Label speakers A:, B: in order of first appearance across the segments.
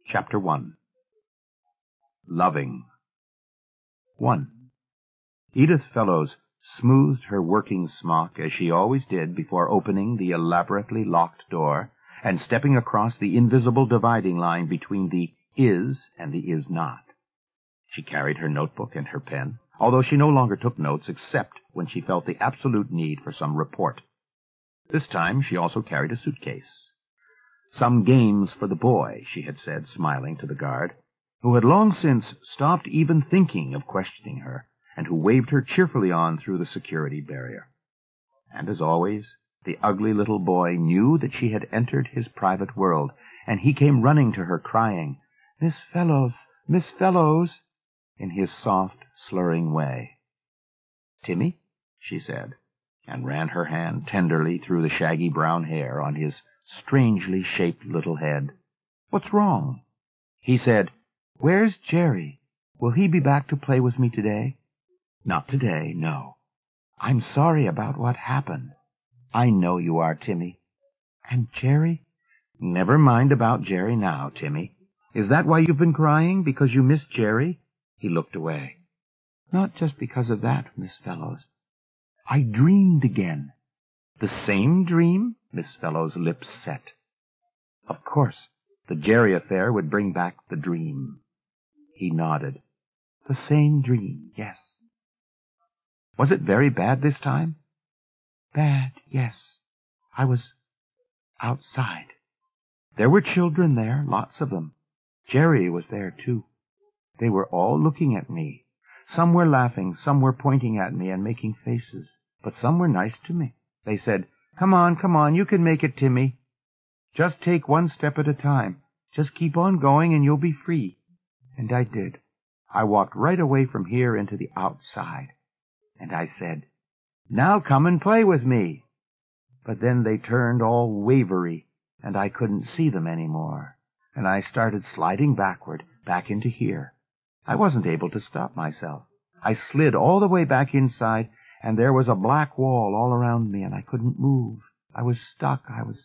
A: Chapter 1. Loving. 1. Edith Fellows smoothed her working smock, as she always did before opening the elaborately locked door and stepping across the invisible dividing line between the is and the is not. She carried her notebook and her pen, although she no longer took notes except when she felt the absolute need for some report. This time she also carried a suitcase. Some games for the boy, she had said, smiling to the guard, who had long since stopped even thinking of questioning her, and who waved her cheerfully on through the security barrier. And as always, the ugly little boy knew that she had entered his private world, and he came running to her, crying, "Miss Fellows, Miss Fellows," in his soft, slurring way. "Timmy," she said, and ran her hand tenderly through the shaggy brown hair on his strangely shaped little head. "What's wrong?" He said, "Where's Jerry? Will he be back to play with me today?" "Not today, no. I'm sorry about what happened." "I know you are, Timmy." "And Jerry?" "Never mind about Jerry now, Timmy. Is that why you've been crying, because you miss Jerry?" He looked away. "Not just because of that, Miss Fellows. I dreamed again." "The same dream?" Miss Fellows' lips set. Of course, the Jerry affair would bring back the dream. He nodded. "The same dream, yes." "Was it very bad this time?" "Bad, yes. I was outside. There were children there, lots of them. Jerry was there, too. They were all looking at me. Some were laughing, some were pointing at me and making faces, but some were nice to me. They said, come on, you can make it, Timmy. Just take one step at a time. Just keep on going and you'll be free." And I did. I walked right away from here into the outside. And I said, "Now come and play with me." But then they turned all wavery, and I couldn't see them any more. And I started sliding backward, back into here. I wasn't able to stop myself. I slid all the way back inside, and there was a black wall all around me, and I couldn't move. I was stuck.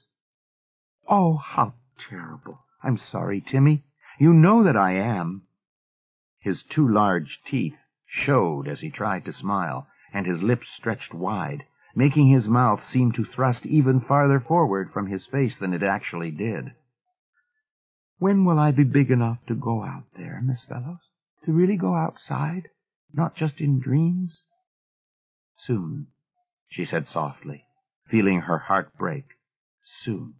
A: Oh, how terrible. I'm sorry, Timmy. You know that I am. His two large teeth showed as he tried to smile, and his lips stretched wide, making his mouth seem to thrust even farther forward from his face than it actually did. "When will I be big enough to go out there, Miss Fellows? To really go outside? Not just in dreams?" "Soon," she said softly, feeling her heart break. "Soon."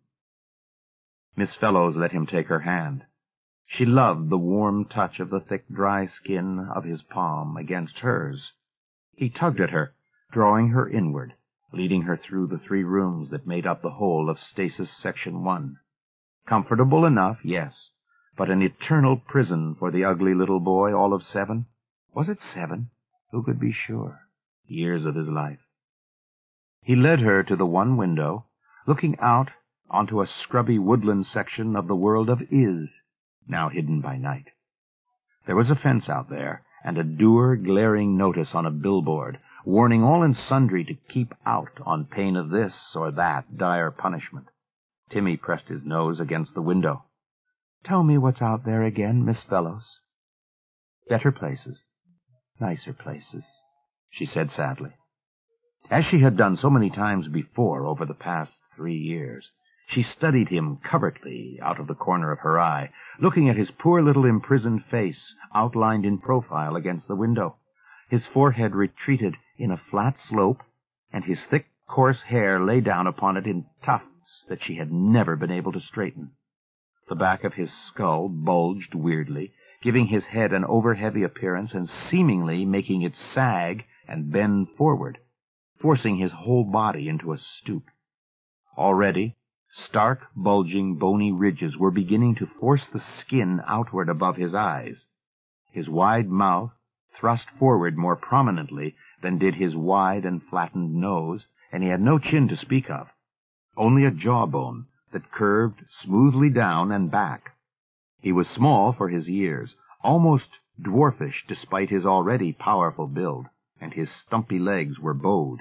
A: Miss Fellows let him take her hand. She loved the warm touch of the thick, dry skin of his palm against hers. He tugged at her, drawing her inward, leading her through the 3 rooms that made up the whole of Stasis Section 1. Comfortable enough, yes, but an eternal prison for the ugly little boy, all of 7. Was it 7? Who could be sure? Years of his life. He led her to the one window, looking out onto a scrubby woodland section of the world of Is, now hidden by night. There was a fence out there, and a dour, glaring notice on a billboard, warning all and sundry to keep out on pain of this or that dire punishment. Timmy pressed his nose against the window. "Tell me what's out there again, Miss Fellows." "Better places. Nicer places," she said sadly. As she had done so many times before over the past 3 years, she studied him covertly out of the corner of her eye, looking at his poor little imprisoned face outlined in profile against the window. His forehead retreated in a flat slope, and his thick, coarse hair lay down upon it in tufts that she had never been able to straighten. The back of his skull bulged weirdly, giving his head an over-heavy appearance and seemingly making it sag and bend forward, forcing his whole body into a stoop. Already, stark, bulging, bony ridges were beginning to force the skin outward above his eyes. His wide mouth thrust forward more prominently than did his wide and flattened nose, and he had no chin to speak of, only a jawbone that curved smoothly down and back. He was small for his years, almost dwarfish despite his already powerful build, and his stumpy legs were bowed.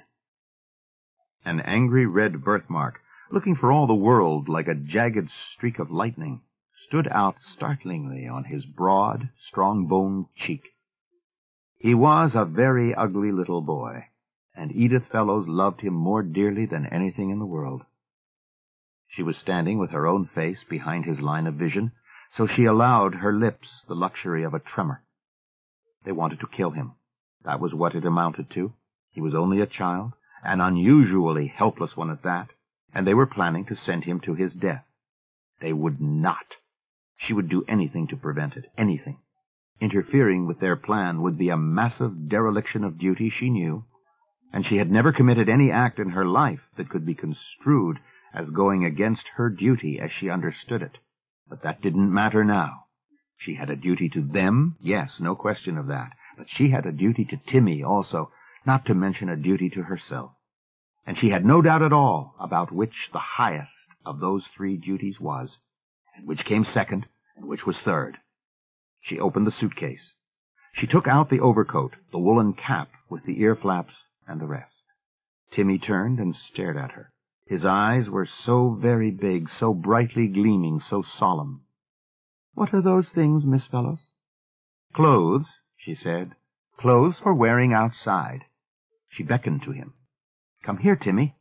A: An angry red birthmark, looking for all the world like a jagged streak of lightning, stood out startlingly on his broad, strong-boned cheek. He was a very ugly little boy, and Edith Fellows loved him more dearly than anything in the world. She was standing with her own face behind his line of vision, so she allowed her lips the luxury of a tremor. They wanted to kill him. That was what it amounted to. He was only a child, an unusually helpless one at that, and they were planning to send him to his death. They would not. She would do anything to prevent it, anything. Interfering with their plan would be a massive dereliction of duty, she knew, and she had never committed any act in her life that could be construed as going against her duty as she understood it. But that didn't matter now. She had a duty to them, yes, no question of that, but she had a duty to Timmy also, not to mention a duty to herself. And she had no doubt at all about which the highest of those three duties was, and which came second, and which was third. She opened the suitcase. She took out the overcoat, the woolen cap with the ear flaps, and the rest. Timmy turned and stared at her. His eyes were so very big, so brightly gleaming, so solemn. "What are those things, Miss Fellows?" "Clothes," she said. "Clothes for wearing outside." She beckoned to him. "Come here, Timmy."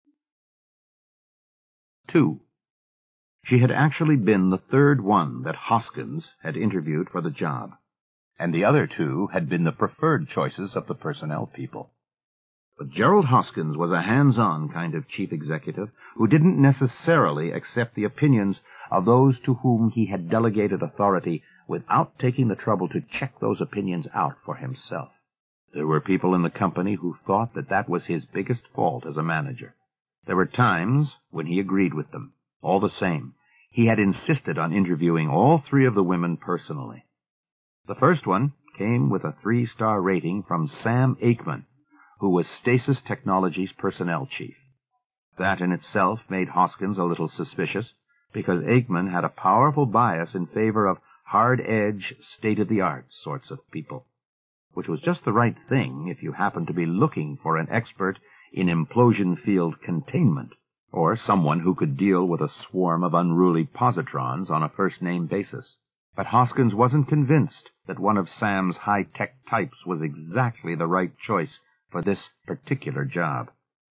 A: 2. She had actually been the third one that Hoskins had interviewed for the job, and the other two had been the preferred choices of the personnel people. But Gerald Hoskins was a hands-on kind of chief executive who didn't necessarily accept the opinions of those to whom he had delegated authority without taking the trouble to check those opinions out for himself. There were people in the company who thought that that was his biggest fault as a manager. There were times when he agreed with them. All the same, he had insisted on interviewing all three of the women personally. The first one came with a 3-star rating from Sam Aikman, who was Stasis Technologies' personnel chief. That in itself made Hoskins a little suspicious, because Aikman had a powerful bias in favor of hard-edge, state-of-the-art sorts of people, which was just the right thing if you happened to be looking for an expert in implosion field containment, or someone who could deal with a swarm of unruly positrons on a first-name basis. But Hoskins wasn't convinced that one of Sam's high-tech types was exactly the right choice for this particular job.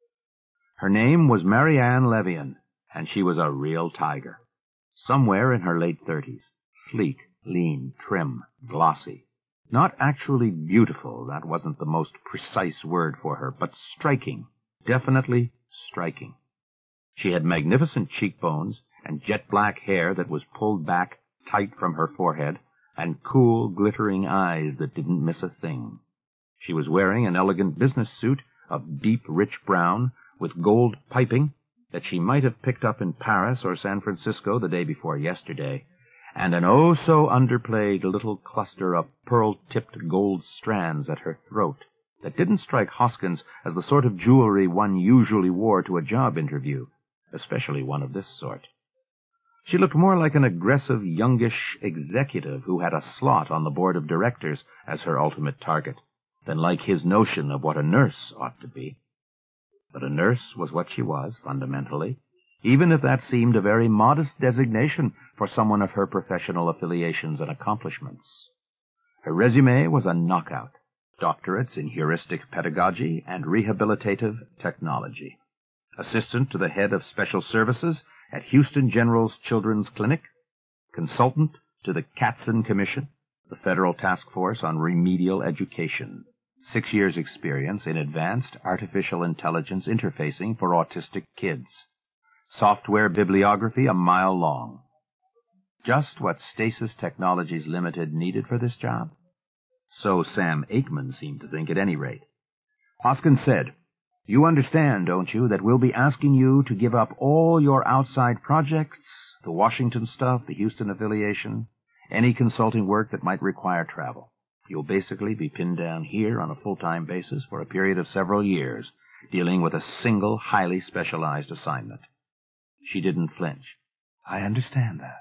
A: Her name was Marianne Levian, and she was a real tiger. Somewhere in her late 30s, sleek, lean, trim, glossy. Not actually beautiful, that wasn't the most precise word for her, but striking, definitely striking. She had magnificent cheekbones and jet-black hair that was pulled back tight from her forehead, and cool, glittering eyes that didn't miss a thing. She was wearing an elegant business suit of deep, rich brown with gold piping that she might have picked up in Paris or San Francisco the day before yesterday, and an oh-so-underplayed little cluster of pearl-tipped gold strands at her throat that didn't strike Hoskins as the sort of jewelry one usually wore to a job interview, especially one of this sort. She looked more like an aggressive, youngish executive who had a slot on the board of directors as her ultimate target, than like his notion of what a nurse ought to be. But a nurse was what she was, fundamentally, even if that seemed a very modest designation for someone of her professional affiliations and accomplishments. Her resume was a knockout: doctorates in heuristic pedagogy and rehabilitative technology, assistant to the head of special services at Houston General's Children's Clinic, consultant to the Katzen Commission, the Federal Task Force on Remedial Education, 6 years' experience in advanced artificial intelligence interfacing for autistic kids, software bibliography a mile long. Just what Stasis Technologies Limited needed for this job? So Sam Aikman seemed to think at any rate. Hoskins said, "You understand, don't you, that we'll be asking you to give up all your outside projects, the Washington stuff, the Houston affiliation, any consulting work that might require travel. You'll basically be pinned down here on a full-time basis for a period of several years, dealing with a single, highly specialized assignment." She didn't flinch. "I understand that.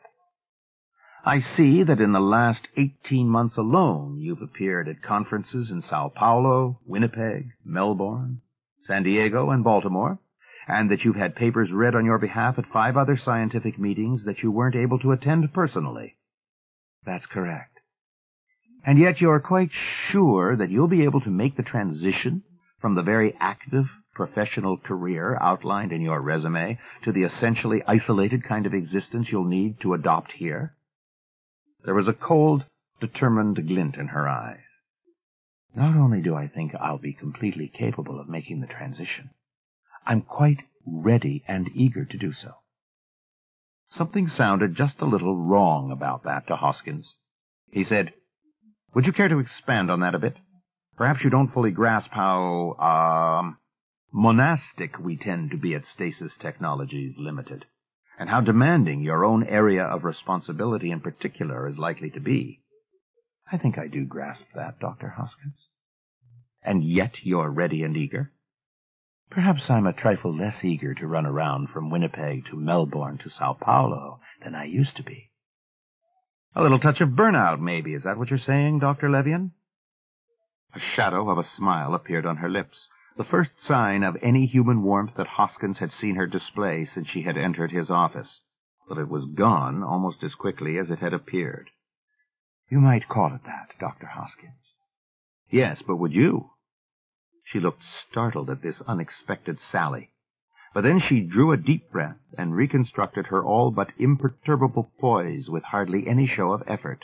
A: I see that in the last 18 months alone you've appeared at conferences in Sao Paulo, Winnipeg, Melbourne, San Diego, and Baltimore, and that you've had papers read on your behalf at 5 other scientific meetings that you weren't able to attend personally.
B: That's correct.
A: And yet you're quite sure that you'll be able to make the transition from the very active professional career outlined in your resume to the essentially isolated kind of existence you'll need to adopt here? There was a cold, determined glint in her eyes.
B: Not only do I think I'll be completely capable of making the transition, I'm quite ready and eager to do so.
A: Something sounded just a little wrong about that to Hoskins. He said, "Would you care to expand on that a bit? Perhaps you don't fully grasp how, monastic we tend to be at Stasis Technologies Limited, and how demanding your own area of responsibility in particular is likely to be."
B: I think I do grasp that, Dr. Hoskins.
A: And yet you're ready and eager?
B: Perhaps I'm a trifle less eager to run around from Winnipeg to Melbourne to Sao Paulo than I used to be.
A: A little touch of burnout, maybe. Is that what you're saying, Dr. Levian? A shadow of a smile appeared on her lips, the first sign of any human warmth that Hoskins had seen her display since she had entered his office. But it was gone almost as quickly as it had appeared.
B: You might call it that, Dr. Hoskins.
A: Yes, but would you? She looked startled at this unexpected sally. But then she drew a deep breath and reconstructed her all but imperturbable poise with hardly any show of effort.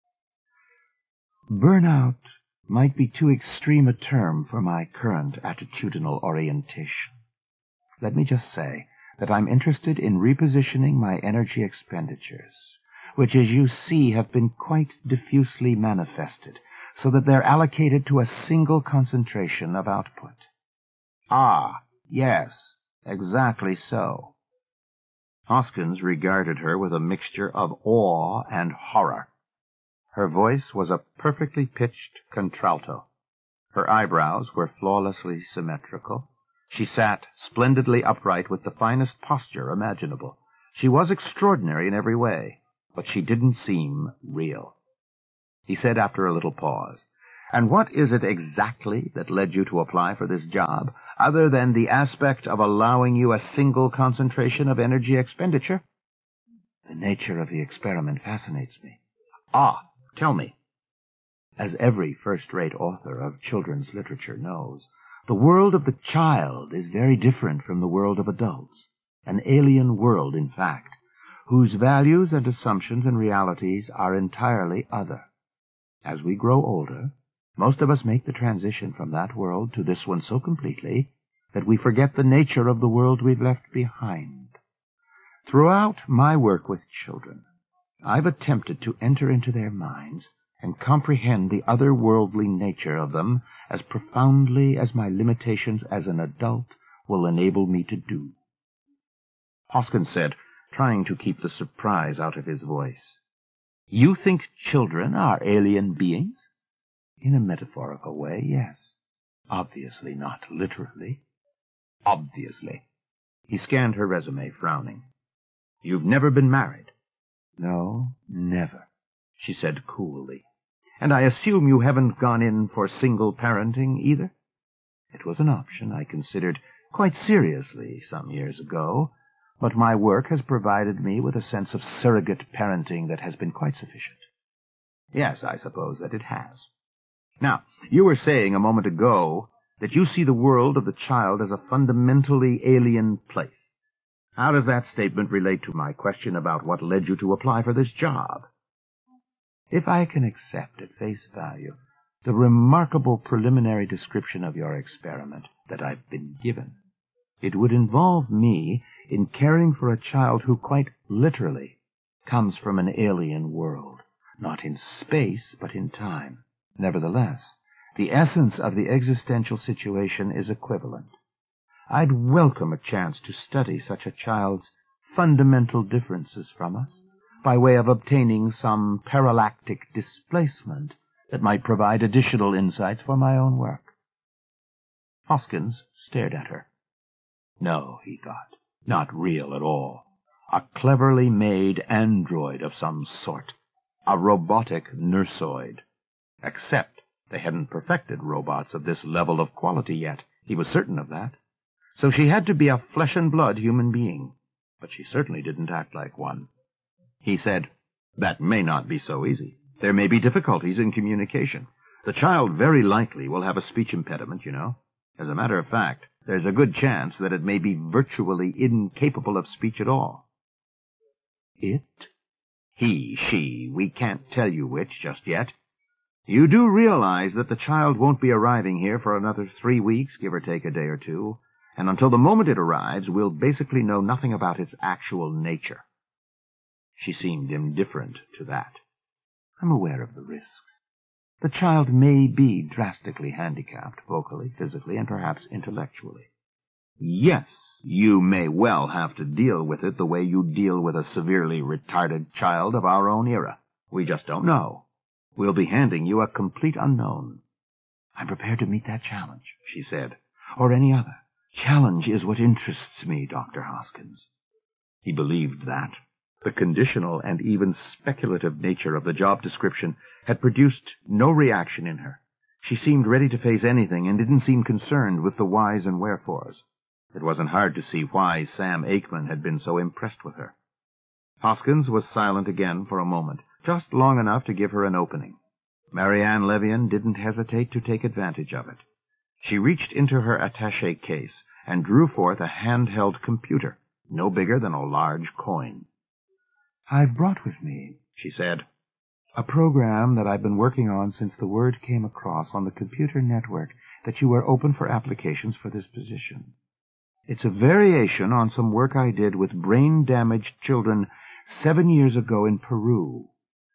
B: Burnout might be too extreme a term for my current attitudinal orientation. Let me just say that I'm interested in repositioning my energy expenditures, which, as you see, have been quite diffusely manifested, so that they're allocated to a single concentration of output.
A: Ah, yes, exactly so. Hoskins regarded her with a mixture of awe and horror. Her voice was a perfectly pitched contralto. Her eyebrows were flawlessly symmetrical. She sat splendidly upright with the finest posture imaginable. She was extraordinary in every way, but she didn't seem real. He said after a little pause, "And what is it exactly that led you to apply for this job, other than the aspect of allowing you a single concentration of energy expenditure?"
B: The nature of the experiment fascinates me.
A: Ah, tell me.
B: As every first-rate author of children's literature knows, the world of the child is very different from the world of adults, an alien world, in fact, whose values and assumptions and realities are entirely other. As we grow older, most of us make the transition from that world to this one so completely that we forget the nature of the world we've left behind. Throughout my work with children, I've attempted to enter into their minds and comprehend the otherworldly nature of them as profoundly as my limitations as an adult will enable me to do.
A: Hoskins said, trying to keep the surprise out of his voice, "You think children are alien beings?"
B: In a metaphorical way, yes. Obviously not literally.
A: Obviously. He scanned her resume, frowning. "You've never been married?"
B: "No, never,"
A: she said coolly. "And I assume you haven't gone in for single parenting either?"
B: It was an option I considered quite seriously some years ago, but my work has provided me with a sense of surrogate parenting that has been quite sufficient.
A: Yes, I suppose that it has. Now, you were saying a moment ago that you see the world of the child as a fundamentally alien place. How does that statement relate to my question about what led you to apply for this job?
B: If I can accept at face value the remarkable preliminary description of your experiment that I've been given, it would involve me in caring for a child who quite literally comes from an alien world, not in space, but in time. Nevertheless, the essence of the existential situation is equivalent. I'd welcome a chance to study such a child's fundamental differences from us, by way of obtaining some parallactic displacement that might provide additional insights for my own work.
A: Hoskins stared at her.
B: No, he thought, not real at all. A cleverly made android of some sort. A robotic nursoid.
A: Except they hadn't perfected robots of this level of quality yet. He was certain of that. So she had to be a flesh-and-blood human being, but she certainly didn't act like one. He said, "That may not be so easy. There may be difficulties in communication. The child very likely will have a speech impediment, you know. As a matter of fact, there's a good chance that it may be virtually incapable of speech at all."
B: It?
A: He, she, we can't tell you which just yet. You do realize that the child won't be arriving here for another 3 weeks, give or take a day or two, and until the moment it arrives, we'll basically know nothing about its actual nature. She seemed indifferent to that.
B: I'm aware of the risks. The child may be drastically handicapped, vocally, physically, and perhaps intellectually.
A: Yes, you may well have to deal with it the way you deal with a severely retarded child of our own era. We just don't know. We'll be handing you a complete unknown.
B: I'm prepared to meet that challenge, she said, or any other. Challenge is what interests me, Dr. Hoskins.
A: He believed that. The conditional and even speculative nature of the job description had produced no reaction in her. She seemed ready to face anything and didn't seem concerned with the whys and wherefores. It wasn't hard to see why Sam Aikman had been so impressed with her. Hoskins was silent again for a moment, just long enough to give her an opening. Marianne Levian didn't hesitate to take advantage of it. She reached into her attaché case and drew forth a handheld computer, no bigger than a large coin.
B: I've brought with me, she said, a program that I've been working on since the word came across on the computer network that you were open for applications for this position. It's a variation on some work I did with brain-damaged children 7 years ago in Peru.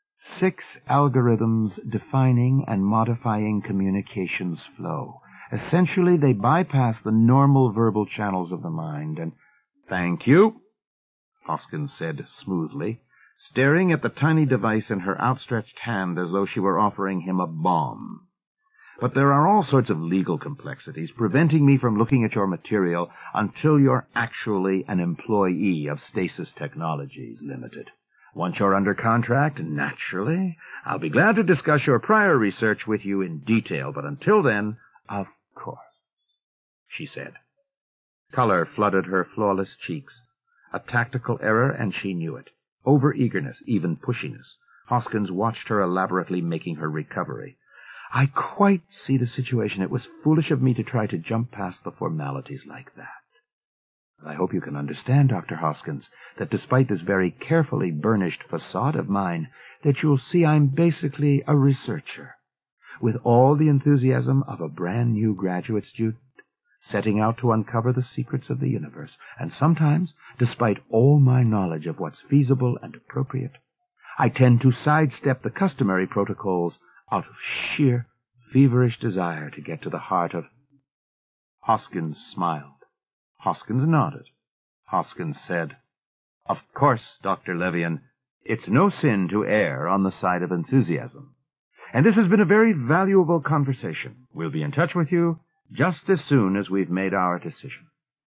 B: 6 algorithms defining and modifying communications flow. Essentially, they bypass the normal verbal channels of the mind and...
A: "Thank you," Hoskins said smoothly, staring at the tiny device in her outstretched hand as though she were offering him a bomb. "But there are all sorts of legal complexities preventing me from looking at your material until you're actually an employee of Stasis Technologies Limited. Once you're under contract, naturally, I'll be glad to discuss your prior research with you in detail, but until then..."
B: "Of course,"
A: she said. Color flooded her flawless cheeks. A tactical error, and she knew it. Over-eagerness, even pushiness. Hoskins watched her elaborately making her recovery.
B: "I quite see the situation. It was foolish of me to try to jump past the formalities like that. I hope you can understand, Dr. Hoskins, that despite this very carefully burnished facade of mine, that you'll see I'm basically a researcher, with all the enthusiasm of a brand-new graduate student, setting out to uncover the secrets of the universe, and sometimes, despite all my knowledge of what's feasible and appropriate, I tend to sidestep the customary protocols out of sheer, feverish desire to get to the heart of..."
A: Hoskins smiled. Hoskins nodded. Hoskins said, "Of course, Dr. Levian, it's no sin to err on the side of enthusiasm. And this has been a very valuable conversation. We'll be in touch with you just as soon as we've made our decision."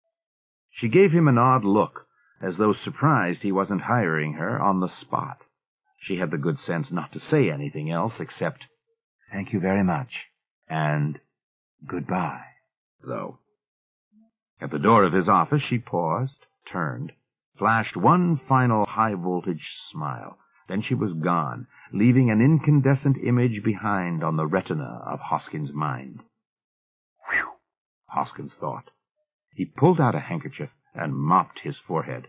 A: She gave him an odd look, as though surprised he wasn't hiring her on the spot. She had the good sense not to say anything else except,
B: "Thank you very much, and goodbye,"
A: though. At the door of his office she paused, turned, flashed one final high-voltage smile. Then she was gone, leaving an incandescent image behind on the retina of Hoskins' mind. "Whew," Hoskins thought. He pulled out a handkerchief and mopped his forehead.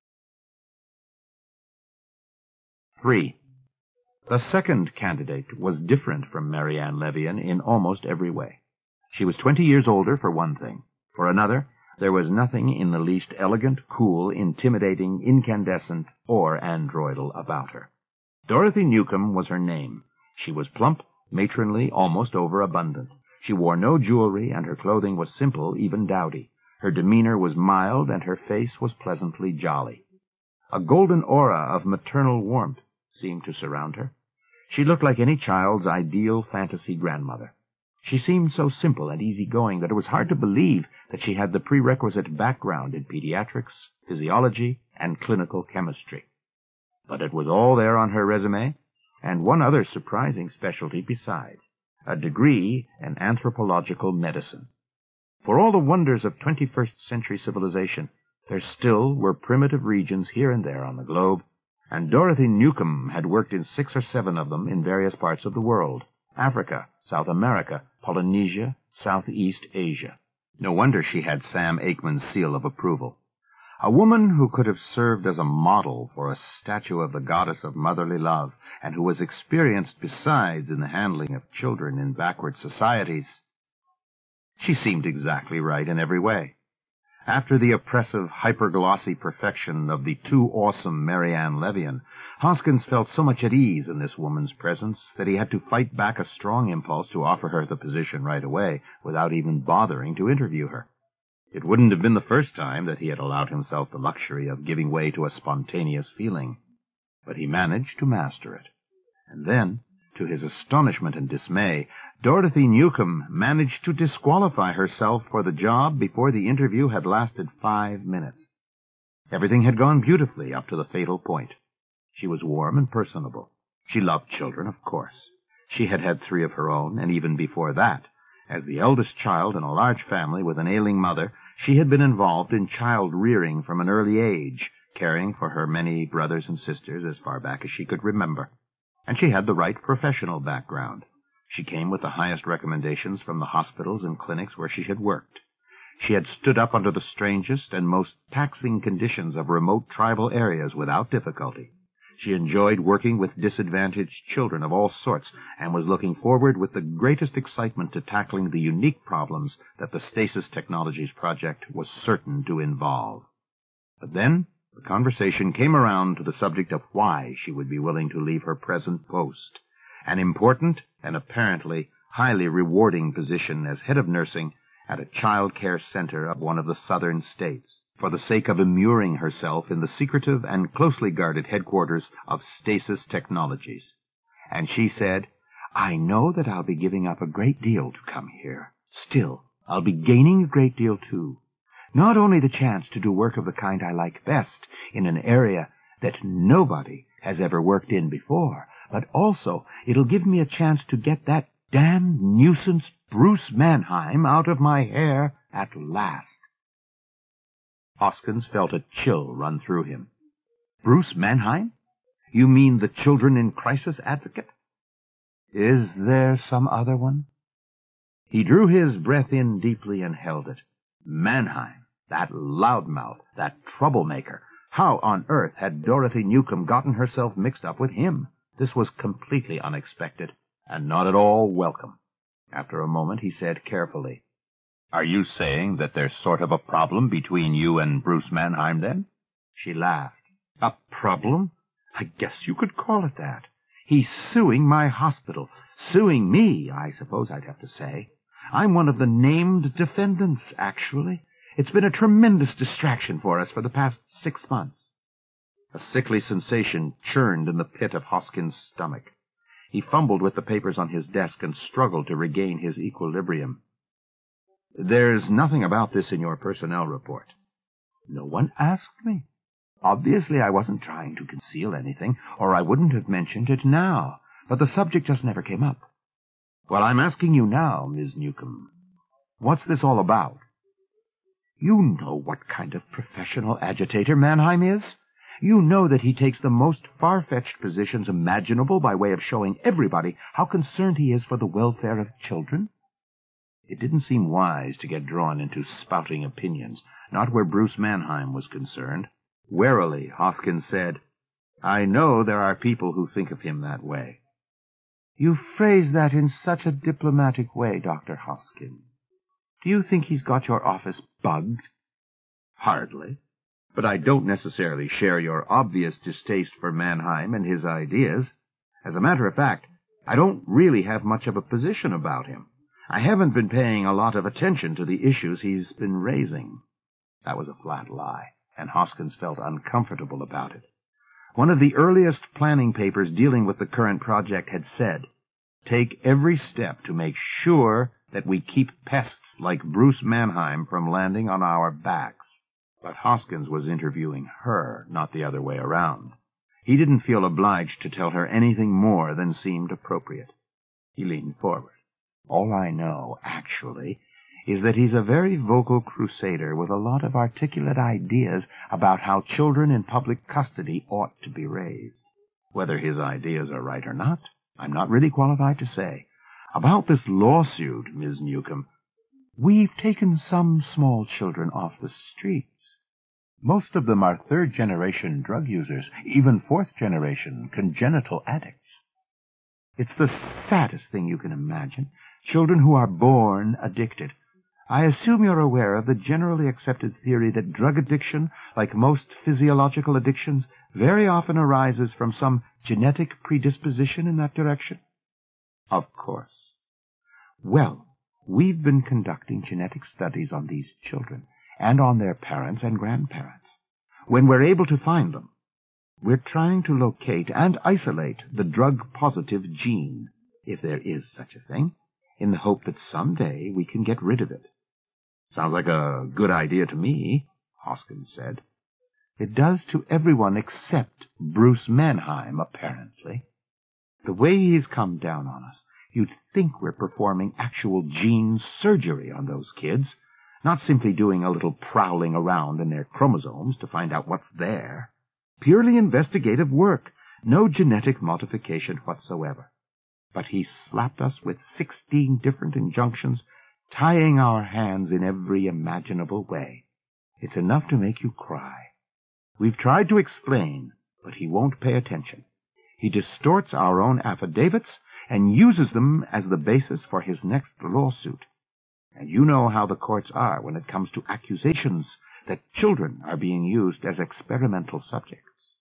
A: 3. The second candidate was different from Marianne Levian in almost every way. She was 20 years older, for one thing. For another, there was nothing in the least elegant, cool, intimidating, incandescent, or androidal about her. Dorothy Newcomb was her name. She was plump, matronly, almost overabundant. She wore no jewelry, and her clothing was simple, even dowdy. Her demeanor was mild, and her face was pleasantly jolly. A golden aura of maternal warmth seemed to surround her. She looked like any child's ideal fantasy grandmother. She seemed so simple and easygoing that it was hard to believe that she had the prerequisite background in pediatrics, physiology, and clinical chemistry. But it was all there on her resume, and one other surprising specialty besides, a degree in anthropological medicine. For all the wonders of 21st century civilization, there still were primitive regions here and there on the globe, and Dorothy Newcomb had worked in 6 or 7 of them in various parts of the world: Africa, South America, Polynesia, Southeast Asia. No wonder she had Sam Aikman's seal of approval. A woman who could have served as a model for a statue of the goddess of motherly love, and who was experienced besides in the handling of children in backward societies. She seemed exactly right in every way. After the oppressive, hyperglossy perfection of the too awesome Mary Ann Levian, Hoskins felt so much at ease in this woman's presence that he had to fight back a strong impulse to offer her the position right away, without even bothering to interview her. It wouldn't have been the first time that he had allowed himself the luxury of giving way to a spontaneous feeling, but he managed to master it. And then, to his astonishment and dismay, Dorothy Newcomb managed to disqualify herself for the job before the interview had lasted 5 minutes. Everything had gone beautifully up to the fatal point. She was warm and personable. She loved children, of course. She had had 3 of her own, and even before that, as the eldest child in a large family with an ailing mother, she had been involved in child-rearing from an early age, caring for her many brothers and sisters as far back as she could remember. And she had the right professional background. She came with the highest recommendations from the hospitals and clinics where she had worked. She had stood up under the strangest and most taxing conditions of remote tribal areas without difficulty. She enjoyed working with disadvantaged children of all sorts, and was looking forward with the greatest excitement to tackling the unique problems that the Stasis Technologies project was certain to involve. But then the conversation came around to the subject of why she would be willing to leave her present post, an important and apparently highly rewarding position as head of nursing at a child care center of one of the southern states, for the sake of immuring herself in the secretive and closely guarded headquarters of Stasis Technologies. And she said, "I know that I'll be giving up a great deal to come here. Still, I'll be gaining a great deal, too. Not only the chance to do work of the kind I like best in an area that nobody has ever worked in before, but also it'll give me a chance to get that damned nuisance Bruce Mannheim out of my hair at last." Hoskins felt a chill run through him. Bruce Mannheim? You mean the Children in Crisis advocate? Is there some other one? He drew his breath in deeply and held it. Mannheim, that loudmouth, that troublemaker. How on earth had Dorothy Newcomb gotten herself mixed up with him? This was completely unexpected, and not at all welcome. After a moment, he said carefully, "Are you saying that there's sort of a problem between you and Bruce Mannheim, then?" She laughed. "A problem? I guess you could call it that. He's suing my hospital. Suing me, I suppose I'd have to say. I'm one of the named defendants, actually. It's been a tremendous distraction for us for the past 6 months. A sickly sensation churned in the pit of Hoskins' stomach. He fumbled with the papers on his desk and struggled to regain his equilibrium. "There's nothing about this in your personnel report." "No one asked me. Obviously, I wasn't trying to conceal anything, or I wouldn't have mentioned it now, but the subject just never came up." "Well, I'm asking you now, Ms. Newcomb. What's this all about?" "You know what kind of professional agitator Mannheim is. You know that he takes the most far-fetched positions imaginable by way of showing everybody how concerned he is for the welfare of children." It didn't seem wise to get drawn into spouting opinions, not where Bruce Mannheim was concerned. Warily, Hoskins said, "I know there are people who think of him that way." "You phrase that in such a diplomatic way, Dr. Hoskins. Do you think he's got your office bugged?" "Hardly. But I don't necessarily share your obvious distaste for Mannheim and his ideas. As a matter of fact, I don't really have much of a position about him. I haven't been paying a lot of attention to the issues he's been raising." That was a flat lie, and Hoskins felt uncomfortable about it. One of the earliest planning papers dealing with the current project had said, "Take every step to make sure that we keep pests like Bruce Mannheim from landing on our backs." But Hoskins was interviewing her, not the other way around. He didn't feel obliged to tell her anything more than seemed appropriate. He leaned forward. "All I know, actually, is that he's a very vocal crusader with a lot of articulate ideas about how children in public custody ought to be raised. Whether his ideas are right or not, I'm not really qualified to say. About this lawsuit, Ms. Newcomb, we've taken some small children off the streets. Most of them are third-generation drug users, even fourth-generation congenital addicts. It's the saddest thing you can imagine. Children who are born addicted. I assume you're aware of the generally accepted theory that drug addiction, like most physiological addictions, very often arises from some genetic predisposition in that direction? Of course. Well, we've been conducting genetic studies on these children, and on their parents and grandparents. When we're able to find them, we're trying to locate and isolate the drug-positive gene, if there is such a thing, in the hope that someday we can get rid of it. Sounds like a good idea to me, Hoskins said. It does to everyone except Bruce Mannheim, apparently. The way he's come down on us, you'd think we're performing actual gene surgery on those kids, not simply doing a little prowling around in their chromosomes to find out what's there. Purely investigative work, no genetic modification whatsoever. But he slapped us with 16 different injunctions, tying our hands in every imaginable way. It's enough to make you cry. We've tried to explain, but he won't pay attention. He distorts our own affidavits and uses them as the basis for his next lawsuit. And you know how the courts are when it comes to accusations that children are being used as experimental subjects.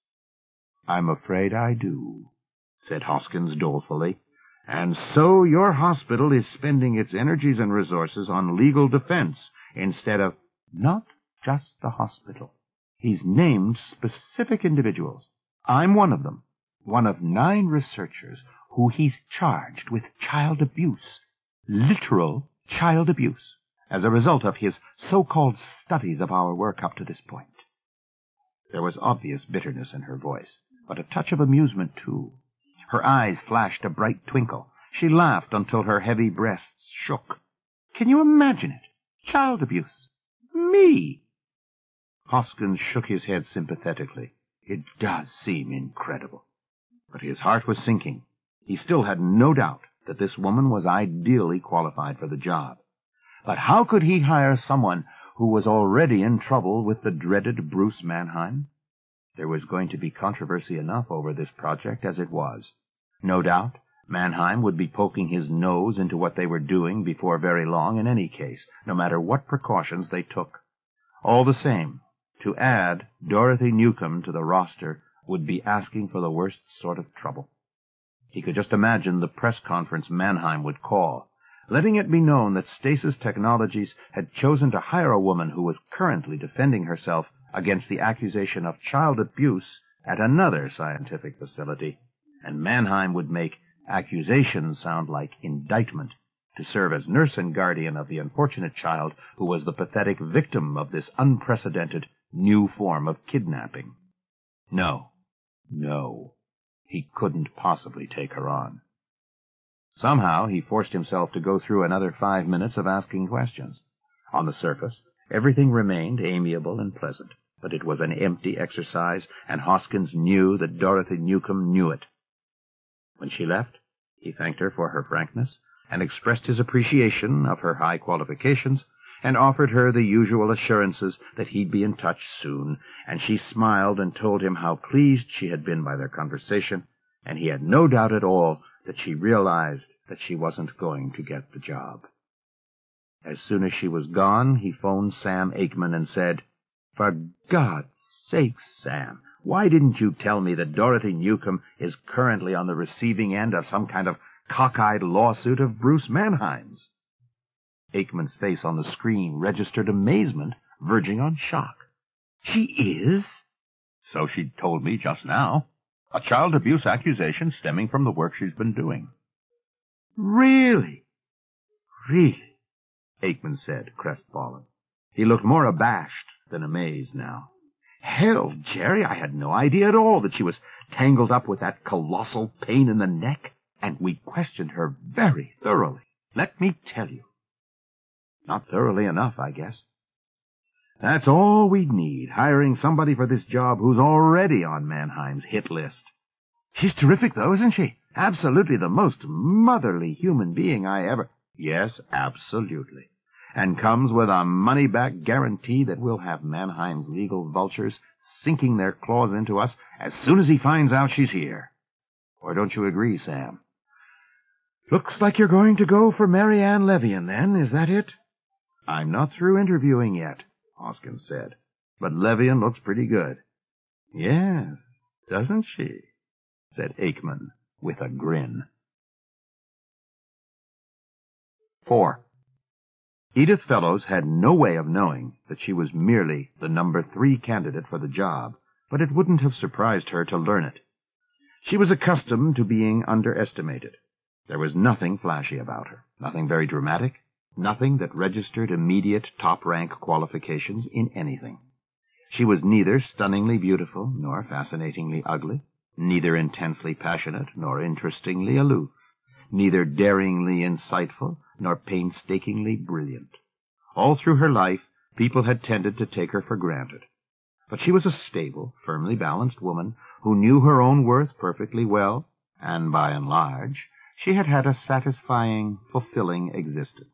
A: I'm afraid I do, said Hoskins dolefully. And so your hospital is spending its energies and resources on legal defense instead of... Not just the hospital. He's named specific individuals. I'm one of them, one of 9 researchers who he's charged with child abuse, literal child abuse, as a result of his so-called studies of our work up to this point. There was obvious bitterness in her voice, but a touch of amusement, too. Her eyes flashed a bright twinkle. She laughed until her heavy breasts shook. Can you imagine it? Child abuse. Me! Hoskins shook his head sympathetically. It does seem incredible. But his heart was sinking. He still had no doubt that this woman was ideally qualified for the job. But how could he hire someone who was already in trouble with the dreaded Bruce Mannheim? There was going to be controversy enough over this project as it was. No doubt, Mannheim would be poking his nose into what they were doing before very long in any case, no matter what precautions they took. All the same, to add Dorothy Newcomb to the roster would be asking for the worst sort of trouble. He could just imagine the press conference Mannheim would call, letting it be known that Stasis Technologies had chosen to hire a woman who was currently defending herself against the accusation of child abuse at another scientific facility, and Mannheim would make accusation sound like indictment to serve as nurse and guardian of the unfortunate child who was the pathetic victim of this unprecedented new form of kidnapping. No, he couldn't possibly take her on. Somehow he forced himself to go through another 5 minutes of asking questions. On the surface, everything remained amiable and pleasant, but it was an empty exercise, and Hoskins knew that Dorothy Newcomb knew it. When she left, he thanked her for her frankness, and expressed his appreciation of her high qualifications, and offered her the usual assurances that he'd be in touch soon, and she smiled and told him how pleased she had been by their conversation, and he had no doubt at all that she realized that she wasn't going to get the job. As soon as she was gone, he phoned Sam Aikman and said, "For God's sake, Sam, why didn't you tell me that Dorothy Newcomb is currently on the receiving end of some kind of cockeyed lawsuit of Bruce Mannheim's?" Aikman's face on the screen registered amazement, verging on shock. "She is?" "So she told me just now. A child abuse accusation stemming from the work she's been doing." "Really? Really?" Aikman said, crestfallen. He looked more abashed than amazed now. "Hell, Jerry, I had no idea at all that she was tangled up with that colossal pain in the neck, and we questioned her very thoroughly. Let me tell you." Not thoroughly enough, I guess. That's all we'd need, hiring somebody for this job who's already on Mannheim's hit list. She's terrific, though, isn't she? Absolutely the most motherly human being I ever... Yes, absolutely. And comes with a money-back guarantee that we'll have Mannheim's legal vultures sinking their claws into us as soon as he finds out she's here. Or don't you agree, Sam? Looks like you're going to go for Mary Ann Levian, then, is that it? I'm not through interviewing yet, Hoskins said, but Levian looks pretty good. Yes, doesn't she? Said Aikman with a grin. 4. Edith Fellows had no way of knowing that she was merely the number 3 candidate for the job, but it wouldn't have surprised her to learn it. She was accustomed to being underestimated. There was nothing flashy about her, nothing very dramatic, nothing that registered immediate top-rank qualifications in anything. She was neither stunningly beautiful nor fascinatingly ugly, neither intensely passionate nor interestingly aloof, neither daringly insightful nor painstakingly brilliant. All through her life, people had tended to take her for granted. But she was a stable, firmly balanced woman who knew her own worth perfectly well, and by and large, she had had a satisfying, fulfilling existence.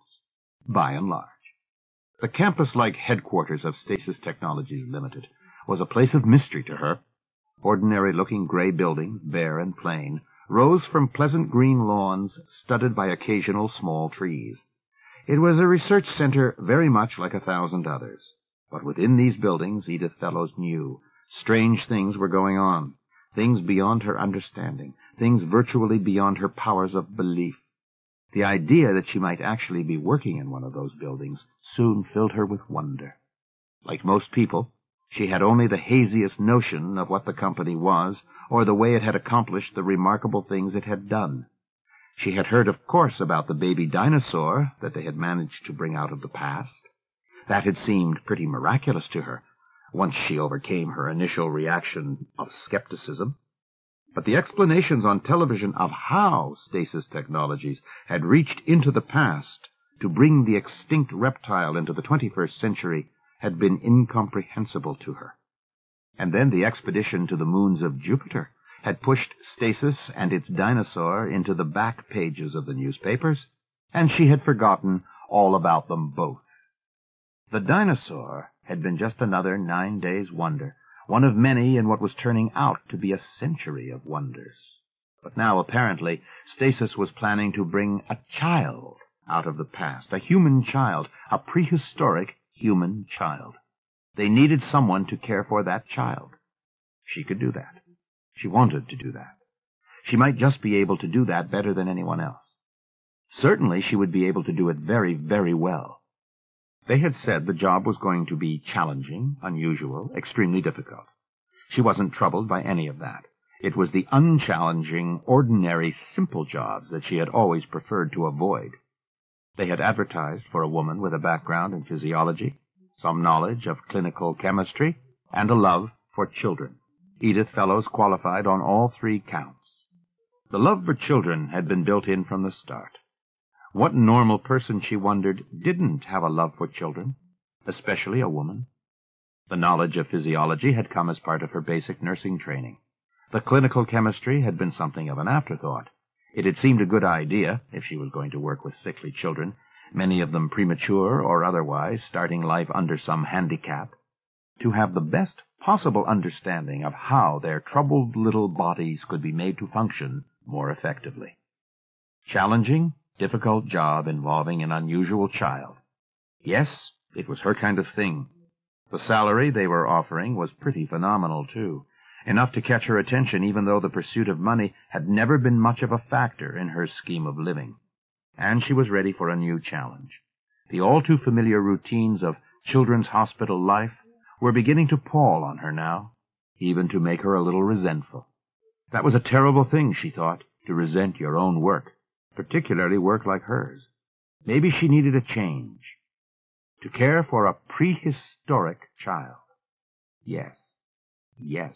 A: By and large. The campus-like headquarters of Stasis Technologies Limited was a place of mystery to her. Ordinary-looking gray buildings, bare and plain, rose from pleasant green lawns studded by occasional small trees. It was a research center very much like 1,000 others. But within these buildings, Edith Fellows knew, strange things were going on, things beyond her understanding, things virtually beyond her powers of belief. The idea that she might actually be working in one of those buildings soon filled her with wonder. Like most people, she had only the haziest notion of what the company was, or the way it had accomplished the remarkable things it had done. She had heard, of course, about the baby dinosaur that they had managed to bring out of the past. That had seemed pretty miraculous to her, once she overcame her initial reaction of skepticism. But the explanations on television of how Stasis Technologies had reached into the past to bring the extinct reptile into the 21st century had been incomprehensible to her. And then the expedition to the moons of Jupiter had pushed Stasis and its dinosaur into the back pages of the newspapers, and she had forgotten all about them both. The dinosaur had been just another 9 days' wonder, one of many in what was turning out to be a century of wonders. But now, apparently, Stasis was planning to bring a child out of the past, a human child, a prehistoric human child. They needed someone to care for that child. She could do that. She wanted to do that. She might just be able to do that better than anyone else. Certainly she would be able to do it very, very well. They had said the job was going to be challenging, unusual, extremely difficult. She wasn't troubled by any of that. It was the unchallenging, ordinary, simple jobs that she had always preferred to avoid. They had advertised for a woman with a background in physiology, some knowledge of clinical chemistry, and a love for children. Edith Fellows qualified on all 3 counts. The love for children had been built in from the start. What normal person, she wondered, didn't have a love for children, especially a woman? The knowledge of physiology had come as part of her basic nursing training. The clinical chemistry had been something of an afterthought. It had seemed a good idea, if she was going to work with sickly children, many of them premature or otherwise, starting life under some handicap, to have the best possible understanding of how their troubled little bodies could be made to function more effectively. Challenging, difficult job involving an unusual child. Yes, it was her kind of thing. The salary they were offering was pretty phenomenal, too, enough to catch her attention even though the pursuit of money had never been much of a factor in her scheme of living. And she was ready for a new challenge. The all-too-familiar routines of children's hospital life were beginning to pall on her now, even to make her a little resentful. That was a terrible thing, she thought, to resent your own work, particularly work like hers. Maybe she needed a change. To care for a prehistoric child. Yes. Yes.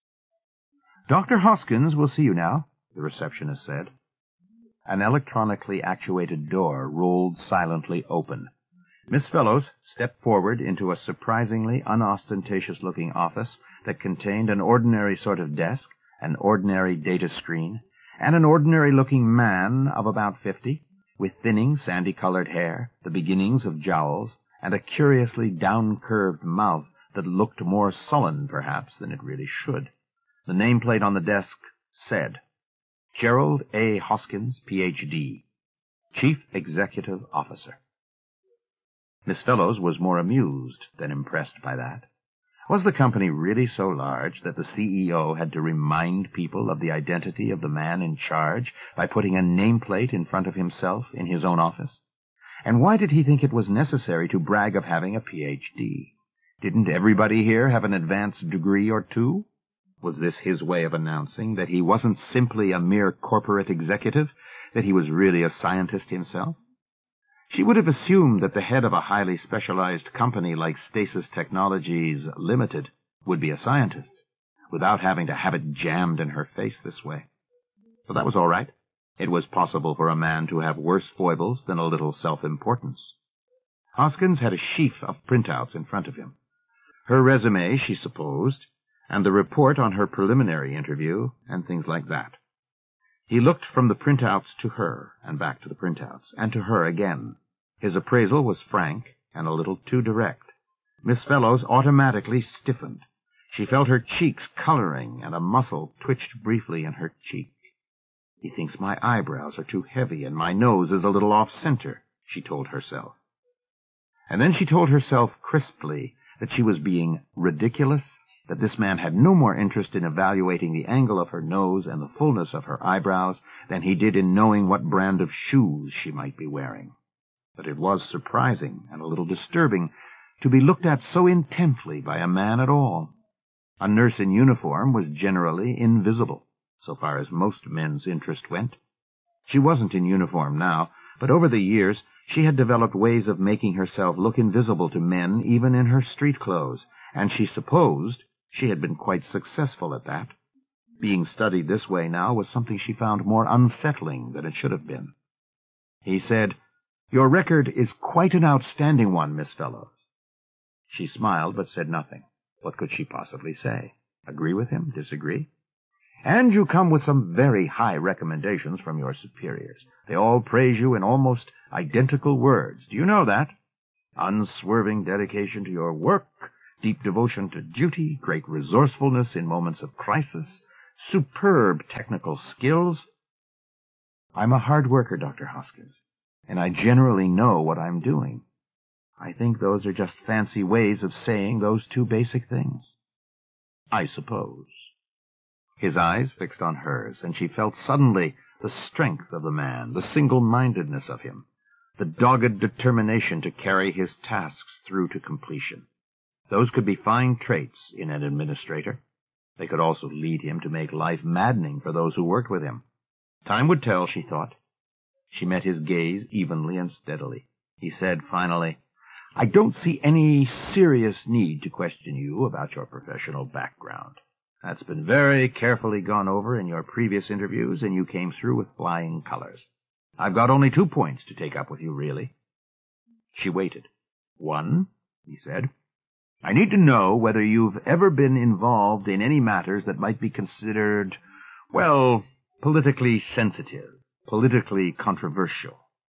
A: Dr. Hoskins will see you now, the receptionist said. An electronically actuated door rolled silently open. Miss Fellows stepped forward into a surprisingly unostentatious-looking office that contained an ordinary sort of desk, an ordinary data screen, and an ordinary-looking man of about 50, with thinning, sandy-colored hair, the beginnings of jowls, and a curiously down-curved mouth that looked more sullen, perhaps, than it really should. The nameplate on the desk said, Gerald A. Hoskins, Ph.D., Chief Executive Officer. Miss Fellows was more amused than impressed by that. Was the company really so large that the CEO had to remind people of the identity of the man in charge by putting a nameplate in front of himself in his own office? And why did he think it was necessary to brag of having a Ph.D.? Didn't everybody here have an advanced degree or two? Was this his way of announcing that he wasn't simply a mere corporate executive, that he was really a scientist himself? She would have assumed that the head of a highly specialized company like Stasis Technologies Limited would be a scientist, without having to have it jammed in her face this way. But that was all right. It was possible for a man to have worse foibles than a little self-importance. Hoskins had a sheaf of printouts in front of him. Her resume, she supposed, and the report on her preliminary interview, and things like that. He looked from the printouts to her, and back to the printouts, and to her again. His appraisal was frank and a little too direct. Miss Fellows automatically stiffened. She felt her cheeks coloring, and a muscle twitched briefly in her cheek. He thinks my eyebrows are too heavy, and my nose is a little off-center, she told herself. And then she told herself crisply that she was being ridiculous, that this man had no more interest in evaluating the angle of her nose and the fullness of her eyebrows than he did in knowing what brand of shoes she might be wearing. But it was surprising and a little disturbing to be looked at so intently by a man at all. A nurse in uniform was generally invisible, so far as most men's interest went. She wasn't in uniform now, but over the years she had developed ways of making herself look invisible to men even in her street clothes, and she supposed she had been quite successful at that. Being studied this way now was something she found more unsettling than it should have been. He said, Your record is quite an outstanding one, Miss Fellows. She smiled but said nothing. What could she possibly say? Agree with him? Disagree? And you come with some very high recommendations from your superiors. They all praise you in almost identical words. Do you know that? Unswerving dedication to your work, deep devotion to duty, great resourcefulness in moments of crisis, superb technical skills. I'm a hard worker, Dr. Hoskins, and I generally know what I'm doing. I think those are just fancy ways of saying those two basic things. I suppose. His eyes fixed on hers, and she felt suddenly the strength of the man, the single-mindedness of him, the dogged determination to carry his tasks through to completion. Those could be fine traits in an administrator. They could also lead him to make life maddening for those who worked with him. Time would tell, she thought. She met his gaze evenly and steadily. He said finally, I don't see any serious need to question you about your professional background. That's been very carefully gone over in your previous interviews, and you came through with flying colors. I've got only 2 points to take up with you, really. She waited. 1, he said, I need to know whether you've ever been involved in any matters that might be considered, well, politically sensitive, politically controversial.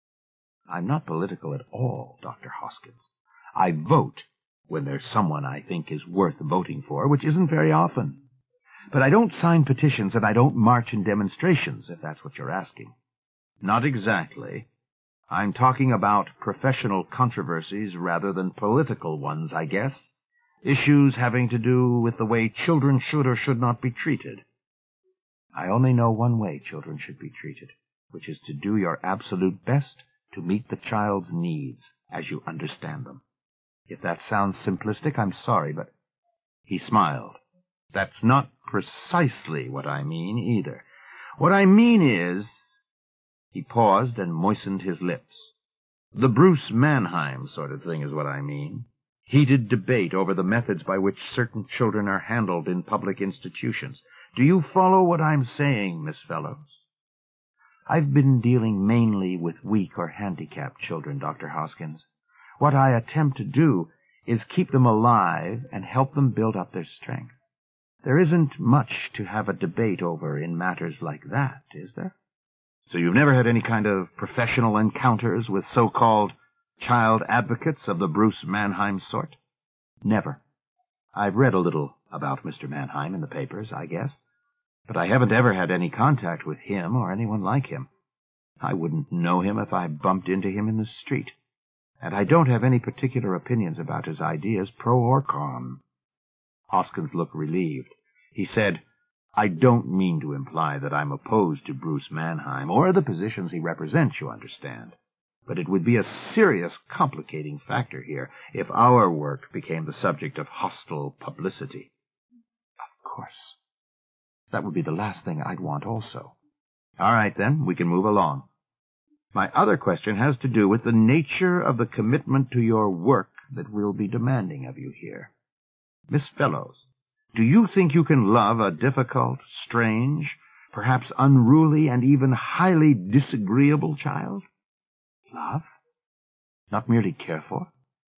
A: I'm not political at all, Dr. Hoskins. I vote when there's someone I think is worth voting for, which isn't very often. But I don't sign petitions and I don't march in demonstrations, if that's what you're asking. Not exactly. I'm talking about professional controversies rather than political ones, I guess. Issues having to do with the way children should or should not be treated. I only know one way children should be treated, which is to do your absolute best to meet the child's needs as you understand them. If that sounds simplistic, I'm sorry, but... He smiled. That's not precisely what I mean, either. What I mean is... He paused and moistened his lips. The Bruce Mannheim sort of thing is what I mean. Heated debate over the methods by which certain children are handled in public institutions. Do you follow what I'm saying, Miss Fellows? I've been dealing mainly with weak or handicapped children, Dr. Hoskins.
B: What I attempt to do is keep them alive and help them build up their strength. There isn't much to have a debate over in matters like that, is there?
A: So you've never had any kind of professional encounters with so-called child advocates of the Bruce Mannheim sort?
B: Never. I've read a little about Mr. Mannheim in the papers, I guess,
A: but I haven't ever had any contact with him or anyone like him.
B: I wouldn't know him if I bumped into him in the street. And I don't have any particular opinions about his ideas, pro or con.
A: Hoskins looked relieved. He said, I don't mean to imply that I'm opposed to Bruce Mannheim or the positions he represents, you understand. But it would be a serious complicating factor here if our work became the subject of hostile publicity.
B: Of course. That would be the last thing I'd want also.
A: All right, then, we can move along. My other question has to do with the nature of the commitment to your work that we'll be demanding of you here. Miss Fellows, do you think you can love a difficult, strange, perhaps unruly, and even highly disagreeable child?
B: Love? Not merely care for?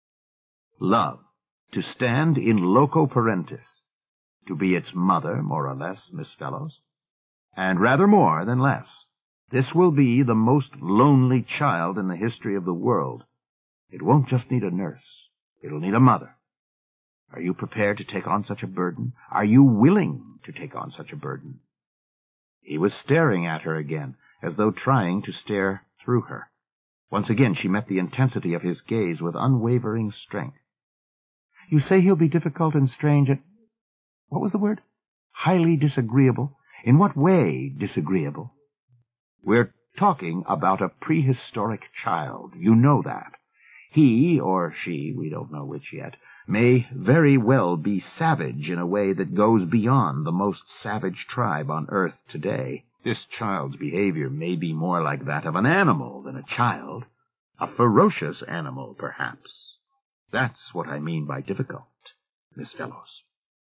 A: Love, to stand in loco parentis, to be its mother, more or less, Miss Fellows, and rather more than less. This will be the most lonely child in the history of the world. It won't just need a nurse. It'll need a mother. Are you prepared to take on such a burden? Are you willing to take on such a burden? He was staring at her again, as though trying to stare through her. Once again she met the intensity of his gaze with unwavering strength.
B: You say he'll be difficult and strange and... What was the word? Highly disagreeable. In what way disagreeable?
A: We're talking about a prehistoric child. You know that. He, or she, we don't know which yet, may very well be savage in a way that goes beyond the most savage tribe on Earth today. This child's behavior may be more like that of an animal than a child. A ferocious animal, perhaps. That's what I mean by difficult, Miss Fellows.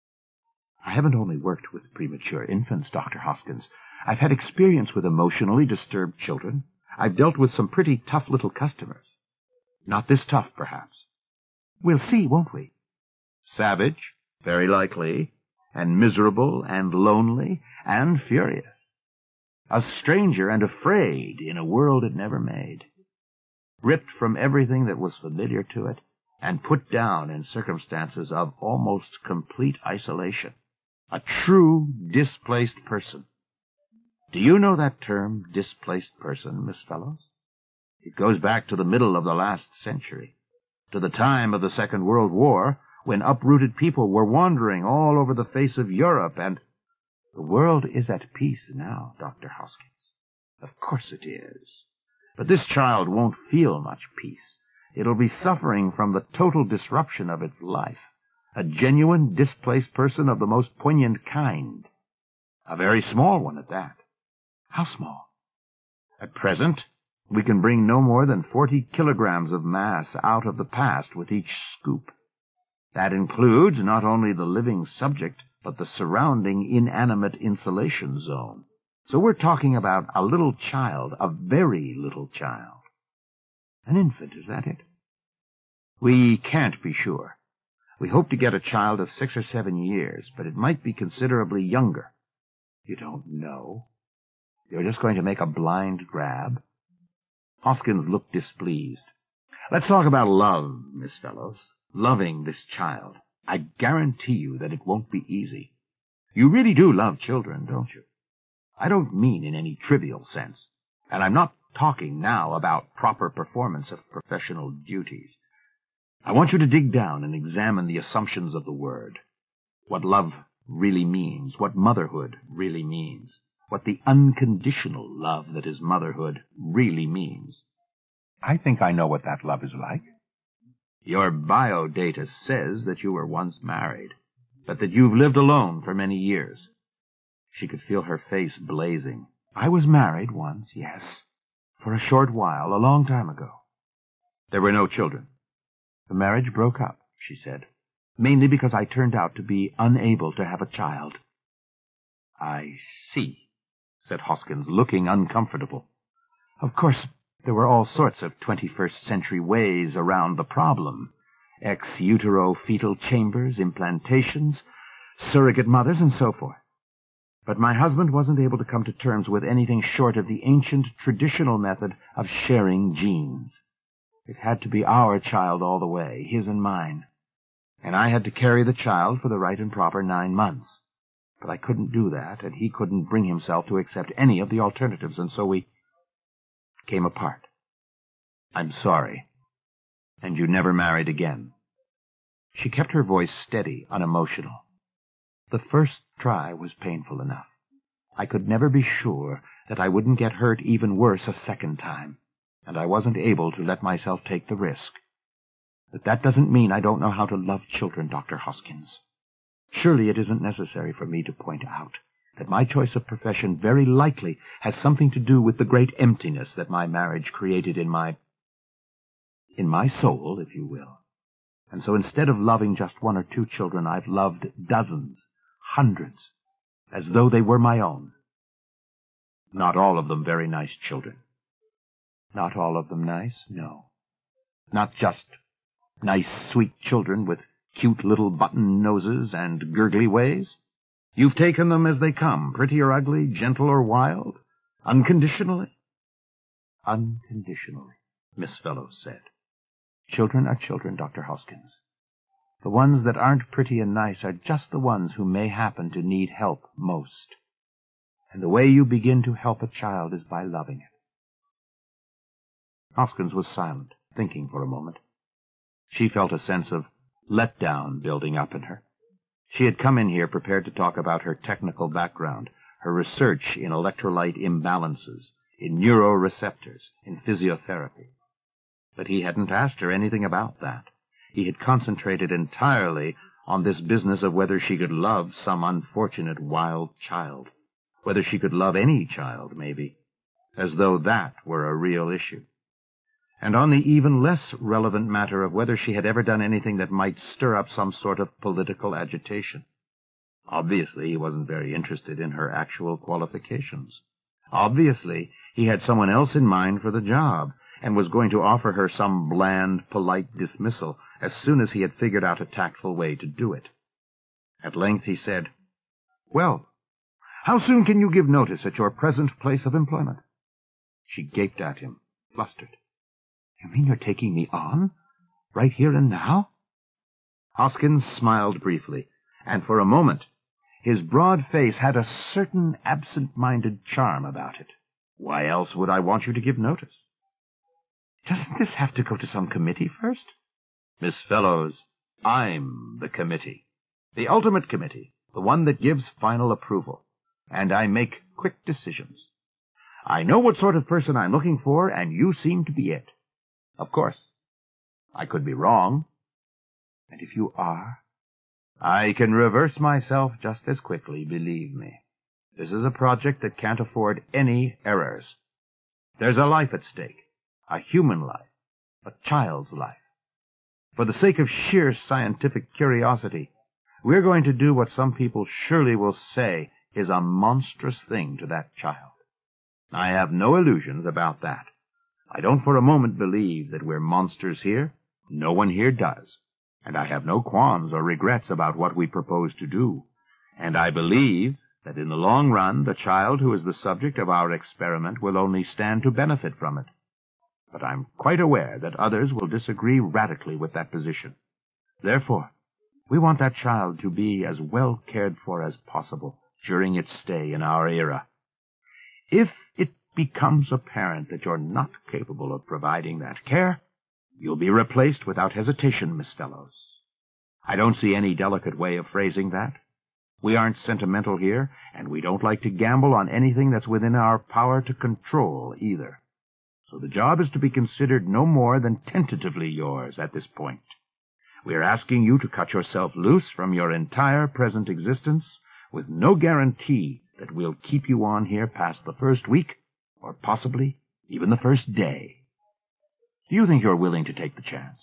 B: I haven't only worked with premature infants, Dr. Hoskins. I've had experience with emotionally disturbed children. I've dealt with some pretty tough little customers. Not this tough, perhaps. We'll see, won't we?
A: Savage, very likely, and miserable and lonely and furious. A stranger and afraid in a world it never made. Ripped from everything that was familiar to it and put down in circumstances of almost complete isolation. A true displaced person. Do you know that term, displaced person, Miss Fellows? It goes back to the middle of the last century, to the time of the Second World War, when uprooted people were wandering all over the face of Europe, and
B: the world is at peace now, Dr. Hoskins.
A: Of course it is. But this child won't feel much peace. It'll be suffering from the total disruption of its life. A genuine displaced person of the most poignant kind. A very small one at that.
B: How small?
A: At present, we can bring no more than 40 kilograms of mass out of the past with each scoop. That includes not only the living subject, but the surrounding inanimate insulation zone. So we're talking about a little child, a very little child.
B: An infant, is that it?
A: We can't be sure. We hope to get a child of 6 or 7 years, but it might be considerably younger.
B: You don't know. You're just going to make a blind grab?
A: Hoskins looked displeased. Let's talk about love, Miss Fellows. Loving this child. I guarantee you that it won't be easy. You really do love children, don't you? I don't mean in any trivial sense, and I'm not talking now about proper performance of professional duties. I want you to dig down and examine the assumptions of the word. What love really means, what motherhood really means, what the unconditional love that is motherhood really means.
B: I think I know what that love is like.
A: Your biodata says that you were once married, but that you've lived alone for many years. She could feel her face blazing.
B: I was married once, yes. For a short while, a long time ago.
A: There were no children.
B: The marriage broke up, she said, mainly because I turned out to be unable to have a child.
A: I see, said Hoskins, looking uncomfortable.
B: Of course,
A: There were all sorts of 21st century ways around the problem. Ex utero fetal chambers, implantations, surrogate mothers, and so forth. But my husband wasn't able to come to terms with anything short of the ancient traditional method of sharing genes. It had to be our child all the way, his and mine. And I had to carry the child for the right and proper 9 months. But I couldn't do that, and he couldn't bring himself to accept any of the alternatives, and so we came apart. I'm sorry. And you never married again. She kept her voice steady, unemotional. The first try was painful enough. I could never be sure that I wouldn't get hurt even worse a second time, and I wasn't able to let myself take the risk. But that doesn't mean I don't know how to love children, Dr. Hoskins. Surely it isn't necessary for me to point out that my choice of profession very likely has something to do with the great emptiness that my marriage created in my soul, if you will. And so instead of loving just 1 or 2 children, I've loved dozens, hundreds, as though they were my own. Not all of them very nice children. Not all of them nice? No. Not just nice, sweet children with cute little button noses and gurgly ways. You've taken them as they come, pretty or ugly, gentle or wild, unconditionally. Unconditionally, Miss Fellows said. Children are children, Dr. Hoskins. The ones that aren't pretty and nice are just the ones who may happen to need help most. And the way you begin to help a child is by loving it. Hoskins was silent, thinking for a moment. She felt a sense of letdown building up in her. She had come in here prepared to talk about her technical background, her research in electrolyte imbalances, in neuroreceptors, in physiotherapy. But he hadn't asked her anything about that. He had concentrated entirely on this business of whether she could love some unfortunate wild child, whether she could love any child, maybe, as though that were a real issue. And on the even less relevant matter of whether she had ever done anything that might stir up some sort of political agitation. Obviously, he wasn't very interested in her actual qualifications. Obviously, he had someone else in mind for the job, and was going to offer her some bland, polite dismissal as soon as he had figured out a tactful way to do it. At length he said, "Well, how soon can you give notice at your present place of employment?" She gaped at him, flustered. "You mean you're taking me on? Right here and now?" Hoskins smiled briefly, and for a moment his broad face had a certain absent-minded charm about it. "Why else would I want you to give notice?" "Doesn't this have to go to some committee first?" "Miss Fellows, I'm the committee. The ultimate committee, the one that gives final approval. And I make quick decisions. I know what sort of person I'm looking for, and you seem to be it. Of course, I could be wrong." "And if you are?" "I can reverse myself just as quickly, believe me. This is a project that can't afford any errors. There's a life at stake, a human life, a child's life. For the sake of sheer scientific curiosity, we're going to do what some people surely will say is a monstrous thing to that child. I have no illusions about that. I don't for a moment believe that we're monsters here. No one here does. And I have no qualms or regrets about what we propose to do. And I believe that in the long run, the child who is the subject of our experiment will only stand to benefit from it. But I'm quite aware that others will disagree radically with that position. Therefore, we want that child to be as well cared for as possible during its stay in our era. If it becomes apparent that you're not capable of providing that care, you'll be replaced without hesitation, Miss Fellows. I don't see any delicate way of phrasing that. We aren't sentimental here, and we don't like to gamble on anything that's within our power to control, either. So the job is to be considered no more than tentatively yours at this point. We are asking you to cut yourself loose from your entire present existence, with no guarantee that we'll keep you on here past the first week, or possibly even the first day. Do you think you're willing to take the chance?"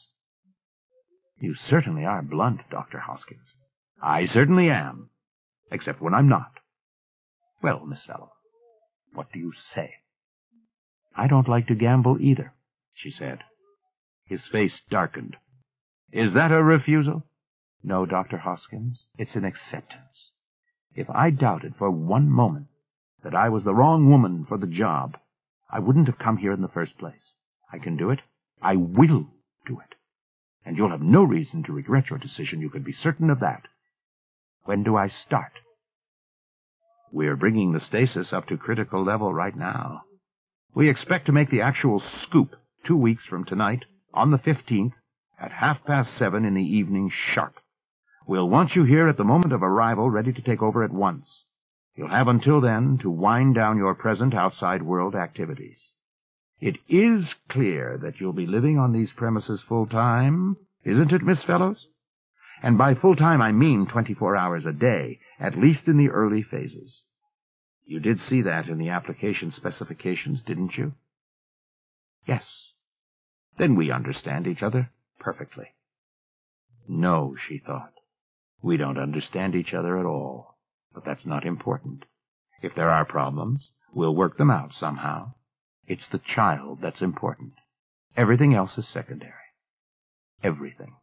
A: "You certainly are blunt, Dr. Hoskins." "I certainly am, except when I'm not." "Well, Miss Fellows, what do you say?" I don't like to gamble either, she said. His face darkened. Is that a refusal? No, Dr. Hoskins, it's an acceptance. If I doubted for one moment that I was the wrong woman for the job, I wouldn't have come here in the first place. I can do it. I will do it. And you'll have no reason to regret your decision. You can be certain of that. When do I start? We're bringing the stasis up to critical level right now. We expect to make the actual scoop 2 weeks from tonight, on the 15th, at 7:30 in the evening sharp. We'll want you here at the moment of arrival, ready to take over at once. You'll have until then to wind down your present outside world activities. It is clear that you'll be living on these premises full-time, isn't it, Miss Fellows? And by full-time I mean 24 hours a day, at least in the early phases. You did see that in the application specifications, didn't you? Yes. Then we understand each other perfectly. No, she thought. We don't understand each other at all. But that's not important. If there are problems, we'll work them out somehow. It's the child that's important. Everything else is secondary. Everything.